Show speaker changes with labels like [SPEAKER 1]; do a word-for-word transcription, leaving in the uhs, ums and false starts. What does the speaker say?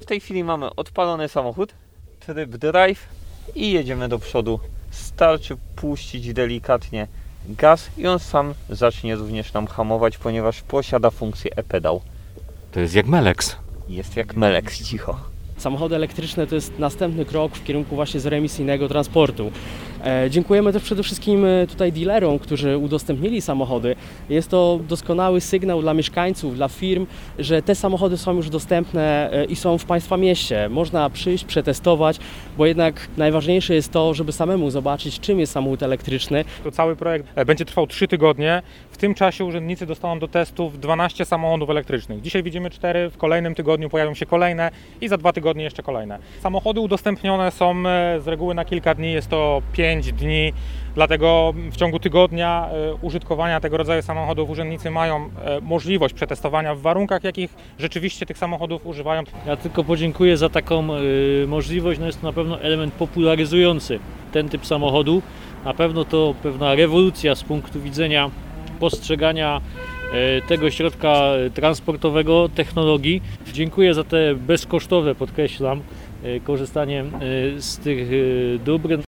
[SPEAKER 1] W tej chwili mamy odpalony samochód, tryb drive i jedziemy do przodu. Starczy puścić delikatnie gaz i on sam zacznie również nam hamować, ponieważ posiada funkcję e-pedał.
[SPEAKER 2] To jest jak Melex.
[SPEAKER 1] Jest jak Melex, cicho.
[SPEAKER 3] Samochody elektryczne to jest następny krok w kierunku właśnie zeroemisyjnego transportu. E, dziękujemy też przede wszystkim tutaj dealerom, którzy udostępnili samochody. Jest to doskonały sygnał dla mieszkańców, dla firm, że te samochody są już dostępne e, i są w Państwa mieście. Można przyjść, przetestować, bo jednak najważniejsze jest to, żeby samemu zobaczyć, czym jest samochód elektryczny.
[SPEAKER 4] To cały projekt będzie trwał trzy tygodnie. W tym czasie urzędnicy dostaną do testów dwanaście samochodów elektrycznych. Dzisiaj widzimy cztery, w kolejnym tygodniu pojawią się kolejne i za dwa tygodnie jeszcze kolejne. Samochody udostępnione są z reguły na kilka dni, jest to pięć dni, dlatego w ciągu tygodnia użytkowania tego rodzaju samochodów urzędnicy mają możliwość przetestowania w warunkach, jakich rzeczywiście tych samochodów używają.
[SPEAKER 5] Ja tylko podziękuję za taką y, możliwość, no jest to na pewno element popularyzujący ten typ samochodu. Na pewno to pewna rewolucja z punktu widzenia postrzegania tego środka transportowego, technologii. Dziękuję za te bezkosztowe, podkreślam, korzystanie z tych dóbr.